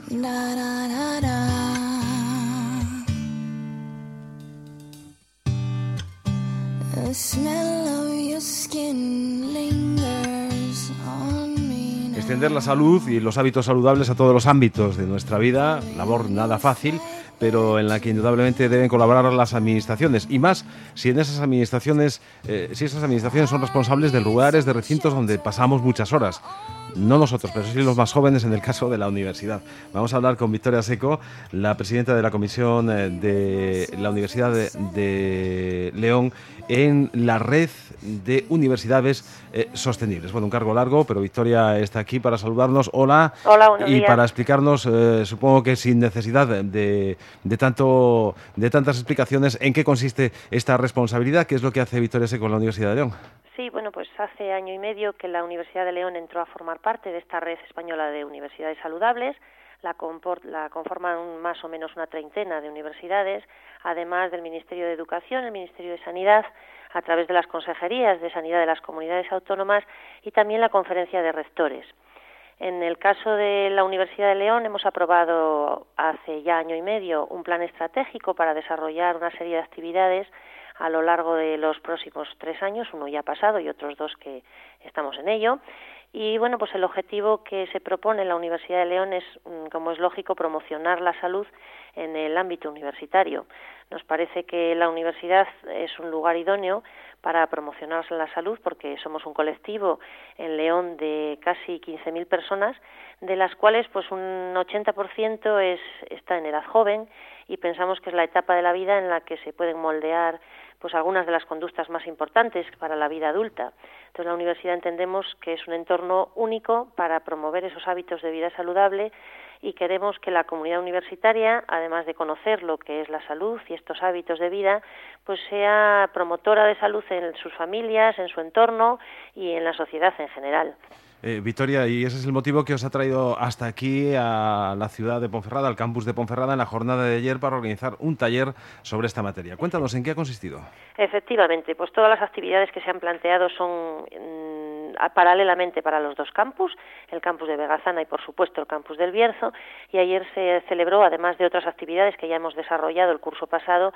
Da, da, da, da. The smell of your skin lingers on me now. Extender la salud y los hábitos saludables a todos los ámbitos de nuestra vida, labor nada fácil, pero en la que indudablemente deben colaborar las administraciones, y más si en esas administraciones, si esas administraciones son responsables de lugares, de recintos donde pasamos muchas horas. No nosotros, pero sí los más jóvenes en el caso de la universidad. Vamos a hablar con Victoria Seco, la presidenta de la Comisión de la Universidad de León en la red de universidades sostenibles. Bueno, un cargo largo, pero Victoria está aquí para saludarnos. Hola. Hola, buenos días. Y para explicarnos, supongo que sin necesidad de tantas explicaciones, en qué consiste esta responsabilidad, qué es lo que hace Victoria Seco en la Universidad de León. Sí, bueno, pues hace año y medio que la Universidad de León entró a formar parte de esta red española de universidades saludables. La conforman más o menos una treintena de universidades, además del Ministerio de Educación, el Ministerio de Sanidad, a través de las consejerías de Sanidad de las comunidades autónomas y también la Conferencia de Rectores. En el caso de la Universidad de León hemos aprobado hace ya año y medio un plan estratégico para desarrollar una serie de actividades a lo largo de los próximos 3 años, uno ya pasado y otros 2 que estamos en ello. Y bueno, pues el objetivo que se propone en la Universidad de León es, como es lógico, promocionar la salud en el ámbito universitario. Nos parece que la universidad es un lugar idóneo para promocionar la salud porque somos un colectivo en León de casi 15.000 personas, de las cuales pues un 80% está en edad joven, y pensamos que es la etapa de la vida en la que se pueden moldear pues algunas de las conductas más importantes para la vida adulta. Entonces la universidad entendemos que es un entorno único para promover esos hábitos de vida saludable, y queremos que la comunidad universitaria, además de conocer lo que es la salud y estos hábitos de vida, pues sea promotora de salud en sus familias, en su entorno y en la sociedad en general. Victoria, y ese es el motivo que os ha traído hasta aquí a la ciudad de Ponferrada, al campus de Ponferrada, en la jornada de ayer para organizar un taller sobre esta materia. Cuéntanos, ¿en qué ha consistido? Efectivamente, pues todas las actividades que se han planteado son paralelamente para los 2 campus, el campus de Vegazana y por supuesto el campus del Bierzo, y ayer se celebró, además de otras actividades que ya hemos desarrollado el curso pasado,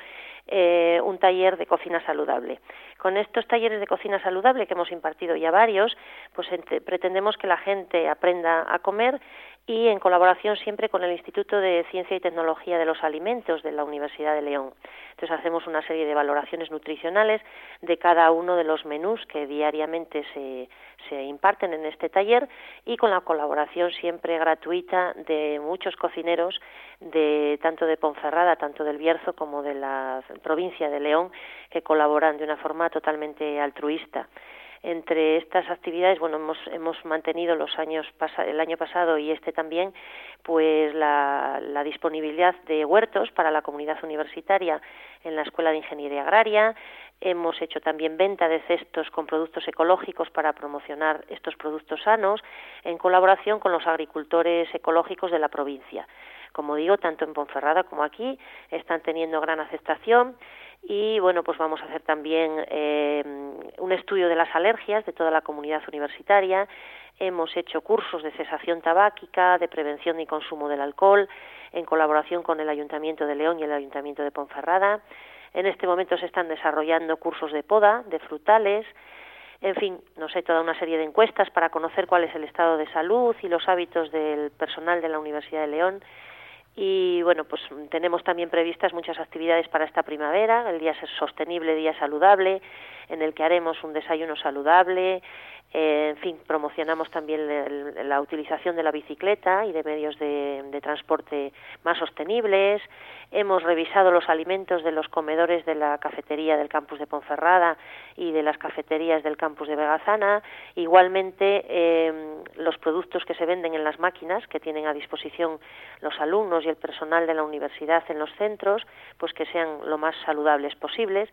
un taller de cocina saludable. Con estos talleres de cocina saludable, que hemos impartido ya varios, pues pretendemos que la gente aprenda a comer, y en colaboración siempre con el Instituto de Ciencia y Tecnología de los Alimentos de la Universidad de León. Entonces hacemos una serie de valoraciones nutricionales de cada uno de los menús que diariamente se imparten en este taller, y con la colaboración siempre gratuita de muchos cocineros tanto de Ponferrada, tanto del Bierzo como de la provincia de León, que colaboran de una forma totalmente altruista. Entre estas actividades, bueno, hemos mantenido el año pasado y este también, pues la disponibilidad de huertos para la comunidad universitaria en la Escuela de Ingeniería Agraria. Hemos hecho también venta de cestos con productos ecológicos para promocionar estos productos sanos, en colaboración con los agricultores ecológicos de la provincia. Como digo, tanto en Ponferrada como aquí están teniendo gran aceptación. Y bueno, pues vamos a hacer también un estudio de las alergias de toda la comunidad universitaria. Hemos hecho cursos de cesación tabáquica, de prevención y consumo del alcohol, en colaboración con el Ayuntamiento de León y el Ayuntamiento de Ponferrada. En este momento se están desarrollando cursos de poda, de frutales, en fin, no sé, toda una serie de encuestas para conocer cuál es el estado de salud y los hábitos del personal de la Universidad de León. Y bueno, pues tenemos también previstas muchas actividades para esta primavera, el Día Sostenible, Día Saludable, en el que haremos un desayuno saludable. En fin, promocionamos también la utilización de la bicicleta y de medios de transporte más sostenibles. Hemos revisado los alimentos de los comedores de la cafetería del campus de Ponferrada y de las cafeterías del campus de Vegazana. Igualmente, los productos que se venden en las máquinas que tienen a disposición los alumnos y el personal de la universidad en los centros, pues que sean lo más saludables posibles.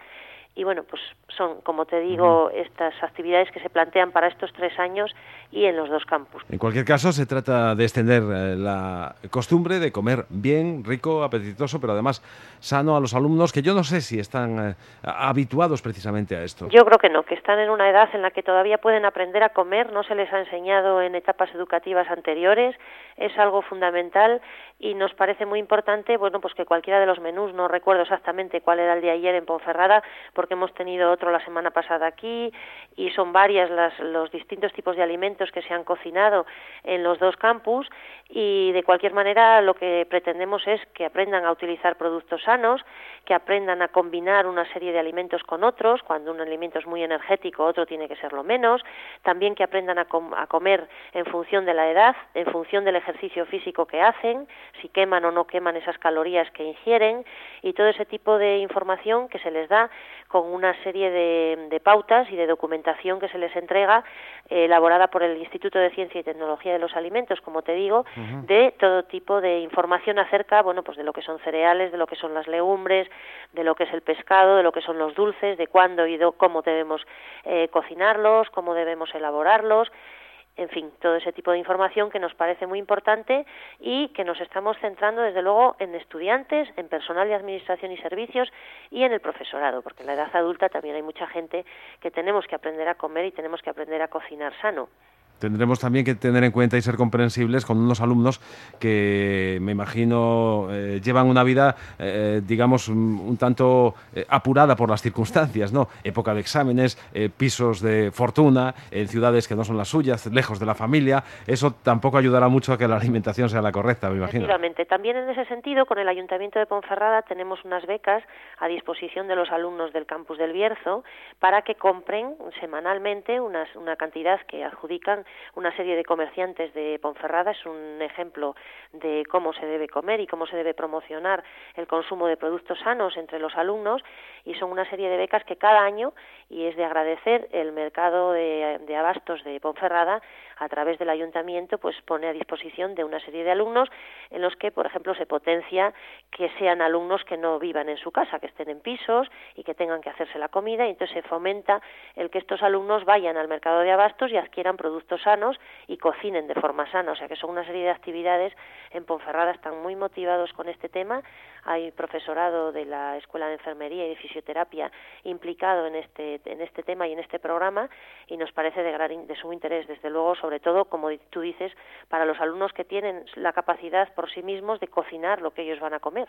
y bueno, pues son, como te digo, estas actividades que se plantean para estos 3 años y en los 2 campus. En cualquier caso, se trata de extender la costumbre de comer bien, rico, apetitoso, pero además sano a los alumnos, que yo no sé si están habituados precisamente a esto. Yo creo que no, que están en una edad en la que todavía pueden aprender a comer, no se les ha enseñado en etapas educativas anteriores, es algo fundamental y nos parece muy importante, bueno, pues que cualquiera de los menús, no recuerdo exactamente cuál era el de ayer en Ponferrada, porque hemos tenido otro la semana pasada aquí y son varias los distintos tipos de alimentos que se han cocinado en los 2 campus, y de cualquier manera lo que pretendemos es que aprendan a utilizar productos sanos, que aprendan a combinar una serie de alimentos con otros, cuando un alimento es muy energético, otro tiene que serlo menos, también que aprendan a comer en función de la edad, en función del ejercicio físico que hacen, si queman o no queman esas calorías que ingieren, y todo ese tipo de información que se les da con una serie de pautas y de documentación que se les entrega, elaborada por el Instituto de Ciencia y Tecnología de los Alimentos, como te digo, de todo tipo de información acerca, bueno, pues de lo que son cereales, de lo que son las legumbres, de lo que es el pescado, de lo que son los dulces, de cuándo y cómo debemos cocinarlos, cómo debemos elaborarlos. En fin, todo ese tipo de información que nos parece muy importante y que nos estamos centrando desde luego en estudiantes, en personal de administración y servicios y en el profesorado, porque en la edad adulta también hay mucha gente que tenemos que aprender a comer y tenemos que aprender a cocinar sano. Tendremos también que tener en cuenta y ser comprensibles con unos alumnos que, me imagino, llevan una vida, digamos, un tanto apurada por las circunstancias, ¿no? Época de exámenes, pisos de fortuna, en ciudades que no son las suyas, lejos de la familia. Eso tampoco ayudará mucho a que la alimentación sea la correcta, me imagino. Efectivamente. También en ese sentido, con el Ayuntamiento de Ponferrada tenemos unas becas a disposición de los alumnos del campus del Bierzo para que compren semanalmente una cantidad que adjudican una serie de comerciantes de Ponferrada. Es un ejemplo de cómo se debe comer y cómo se debe promocionar el consumo de productos sanos entre los alumnos, y son una serie de becas que cada año, y es de agradecer, el mercado de abastos de Ponferrada a través del ayuntamiento pues pone a disposición de una serie de alumnos en los que, por ejemplo, se potencia que sean alumnos que no vivan en su casa, que estén en pisos y que tengan que hacerse la comida, y entonces se fomenta el que estos alumnos vayan al mercado de abastos y adquieran productos sanos y cocinen de forma sana. O sea que son una serie de actividades. En Ponferrada están muy motivados con este tema. Hay profesorado de la Escuela de Enfermería y de Fisioterapia implicado en este tema y en este programa, y nos parece de sumo interés, desde luego, sobre todo, como tú dices, para los alumnos que tienen la capacidad por sí mismos de cocinar lo que ellos van a comer.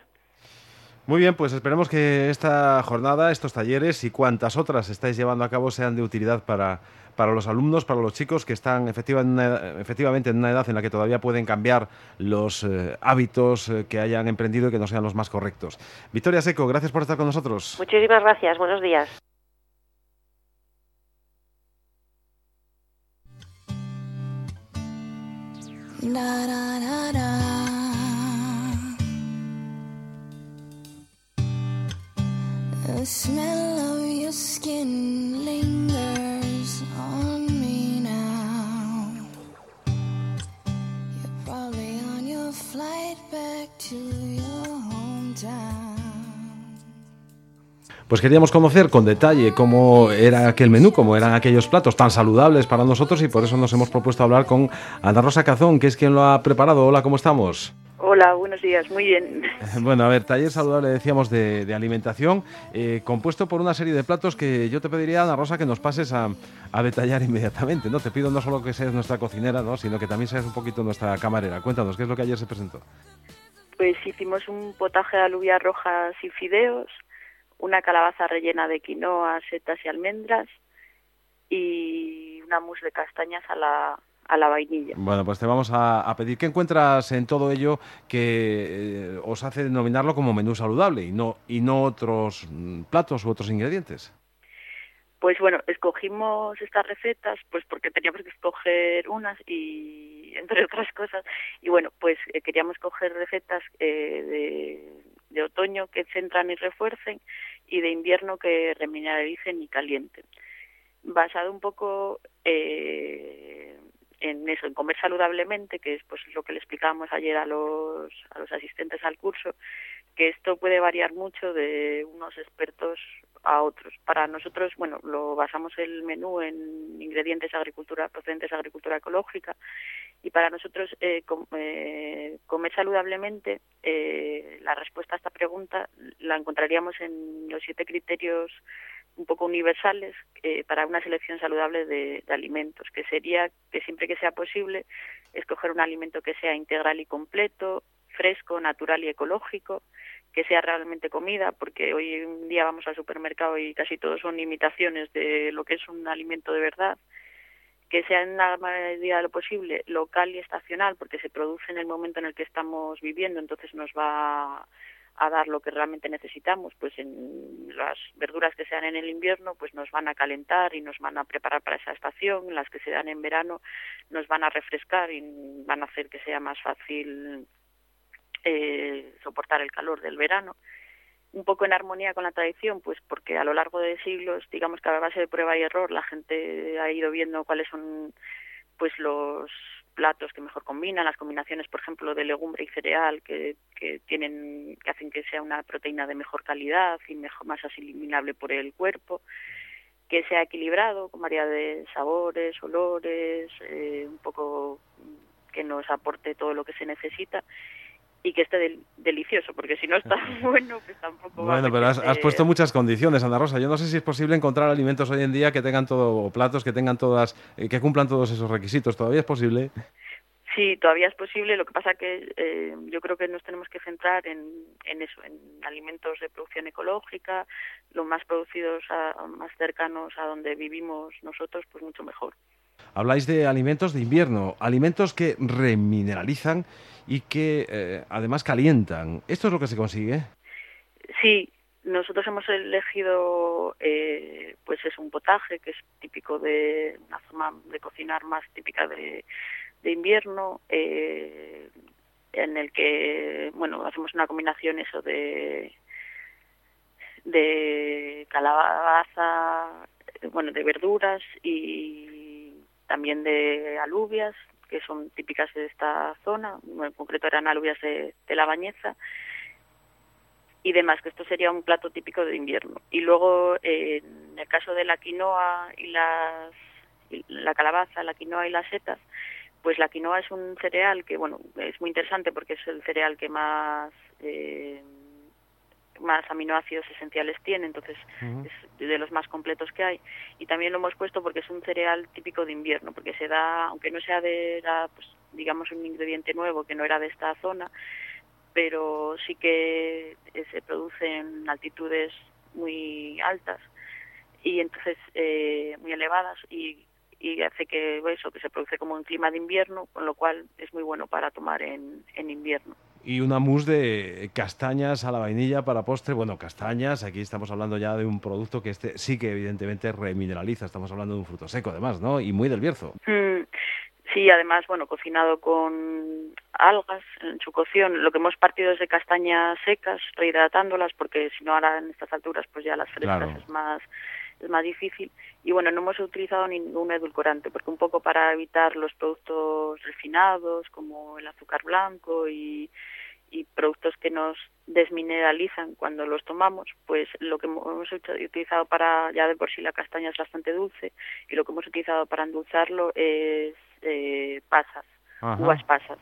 Muy bien, pues esperemos que esta jornada, estos talleres y cuantas otras estáis llevando a cabo sean de utilidad para los alumnos, para los chicos que están efectivamente en una edad en la que todavía pueden cambiar los hábitos que hayan emprendido y que no sean los más correctos. Victoria Seco, gracias por estar con nosotros. Muchísimas gracias, buenos días. Da, da, da, da. The smell of your skin lingers on me now. You're probably on your flight back to your hometown. Pues queríamos conocer con detalle cómo era aquel menú, cómo eran aquellos platos tan saludables para nosotros, y por eso nos hemos propuesto hablar con Ana Rosa Cazón, que es quien lo ha preparado. Hola, ¿cómo estamos? Hola, buenos días, muy bien. Bueno, a ver, taller saludable, decíamos, de alimentación, compuesto por una serie de platos que yo te pediría, Ana Rosa, que nos pases a detallar inmediatamente, ¿no? Te pido no solo que seas nuestra cocinera, ¿no?, sino que también seas un poquito nuestra camarera. Cuéntanos, ¿qué es lo que ayer se presentó? Pues hicimos un potaje de alubias rojas y fideos, una calabaza rellena de quinoa, setas y almendras, y una mousse de castañas a la vainilla. Bueno, pues te vamos a pedir, ¿qué encuentras en todo ello que os hace denominarlo como menú saludable y no otros platos u otros ingredientes? Pues bueno, escogimos estas recetas pues porque teníamos que escoger unas, y entre otras cosas, y bueno, pues queríamos coger recetas de otoño que centran y refuercen, y de invierno que reminericen y calienten. Basado un poco en eso, en comer saludablemente, que es pues lo que le explicábamos ayer a los asistentes al curso, que esto puede variar mucho de unos expertos a otros. Para nosotros, bueno, lo basamos el menú en ingredientes procedentes de agricultura ecológica, y para nosotros comer saludablemente, la respuesta a esta pregunta la encontraríamos en los 7 criterios un poco universales para una selección saludable de alimentos, que sería que siempre que sea posible escoger un alimento que sea integral y completo, fresco, natural y ecológico, que sea realmente comida, porque hoy en día vamos al supermercado y casi todos son imitaciones de lo que es un alimento de verdad, que sea en la medida de lo posible local y estacional, porque se produce en el momento en el que estamos viviendo, entonces nos va a dar lo que realmente necesitamos. Pues en las verduras que se dan en el invierno pues nos van a calentar y nos van a preparar para esa estación, las que se dan en verano nos van a refrescar y van a hacer que sea más fácil soportar el calor del verano. Un poco en armonía con la tradición, pues porque a lo largo de siglos, digamos que a base de prueba y error, la gente ha ido viendo cuáles son pues los platos que mejor combinan, las combinaciones, por ejemplo, de legumbre y cereal que hacen que sea una proteína de mejor calidad y más asimilable por el cuerpo, que sea equilibrado, con variedad de sabores, olores, un poco que nos aporte todo lo que se necesita, y que esté delicioso, porque si no está bueno, pues tampoco va a Bueno, pero has puesto muchas condiciones, Ana Rosa. Yo no sé si es posible encontrar alimentos hoy en día que tengan o platos que tengan que cumplan todos esos requisitos. ¿Todavía es posible? Sí, todavía es posible. Lo que pasa que yo creo que nos tenemos que centrar en eso, en alimentos de producción ecológica, lo más producidos, más cercanos a donde vivimos nosotros, pues mucho mejor. Habláis de alimentos de invierno, alimentos que remineralizan y que además calientan. ¿Esto es lo que se consigue? Sí, nosotros hemos elegido pues es un potaje que es típico de una forma de cocinar más típica de invierno, en el que bueno hacemos una combinación eso de calabaza, bueno, de verduras y también de alubias, que son típicas de esta zona. En concreto eran alubias de la Bañeza y demás, que esto sería un plato típico de invierno. Y luego en el caso de la quinoa y la calabaza, la quinoa y las setas, pues la quinoa es un cereal que bueno es muy interesante porque es el cereal que más aminoácidos esenciales tiene, entonces es de los más completos que hay, y también lo hemos puesto porque es un cereal típico de invierno, porque se da, aunque no sea pues digamos un ingrediente nuevo que no era de esta zona, pero sí que se produce en altitudes muy altas y entonces muy elevadas y hace que se produce como un clima de invierno, con lo cual es muy bueno para tomar en invierno. Y una mousse de castañas a la vainilla para postre. Bueno, castañas, aquí estamos hablando ya de un producto que sí que evidentemente remineraliza. Estamos hablando de un fruto seco además, ¿no? Y muy del Bierzo. Sí, además, bueno, cocinado con algas en su cocción. Lo que hemos partido es de castañas secas, rehidratándolas, porque si no ahora en estas alturas pues ya las frescas Claro. es más difícil. Y bueno, no hemos utilizado ningún edulcorante, porque un poco para evitar los productos refinados como el azúcar blanco y productos que nos desmineralizan cuando los tomamos, pues lo que hemos utilizado para, ya de por sí la castaña es bastante dulce, y lo que hemos utilizado para endulzarlo es pasas, uvas pasas.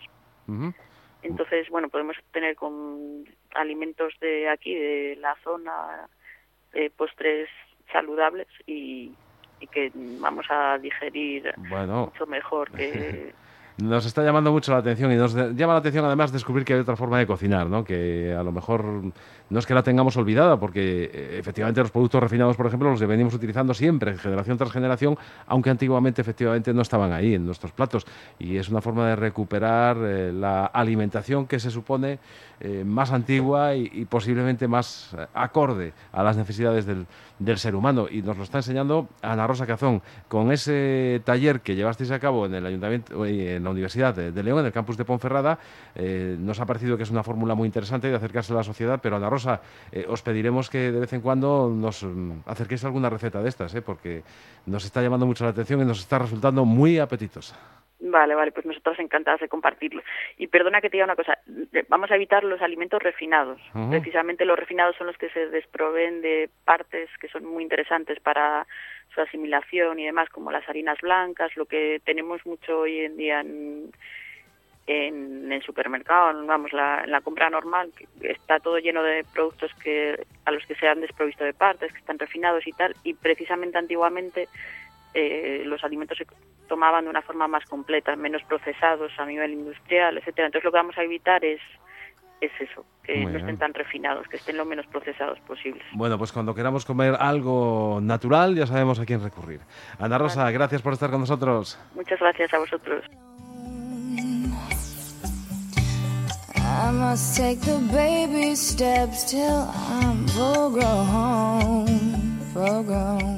Entonces, bueno, podemos tener con alimentos de aquí, de la zona, postres saludables y que vamos a digerir mucho mejor que... Nos está llamando mucho la atención y nos llama la atención además descubrir que hay otra forma de cocinar, ¿no? Que a lo mejor no es que la tengamos olvidada, porque efectivamente los productos refinados, por ejemplo, los venimos utilizando siempre, generación tras generación, aunque antiguamente efectivamente no estaban ahí en nuestros platos. Y es una forma de recuperar la alimentación que se supone más antigua y posiblemente más acorde a las necesidades del ser humano. Y nos lo está enseñando Ana Rosa Cazón con ese taller que llevasteis a cabo en el Ayuntamiento, en la Universidad de León, en el campus de Ponferrada. Nos ha parecido que es una fórmula muy interesante de acercarse a la sociedad, pero Ana Rosa, os pediremos que de vez en cuando nos acerquéis a alguna receta de estas, porque nos está llamando mucho la atención y nos está resultando muy apetitosa. Vale, pues nosotros encantadas de compartirlo. Y perdona que te diga una cosa, vamos a evitar los alimentos refinados. Precisamente los refinados son los que se desproveen de partes que son muy interesantes para su asimilación y demás, como las harinas blancas, lo que tenemos mucho hoy en día en el supermercado, vamos, en la compra normal, que está todo lleno de productos a los que se han desprovisto de partes, que están refinados y tal, y precisamente antiguamente los alimentos se tomaban de una forma más completa, menos procesados a nivel industrial, etcétera. Entonces lo que vamos a evitar es eso, que no estén tan refinados, que estén lo menos procesados posibles. Bueno, pues cuando queramos comer algo natural ya sabemos a quién recurrir. Ana Rosa, gracias por estar con nosotros. Muchas gracias a vosotros. I must take the baby steps till I'm full grown.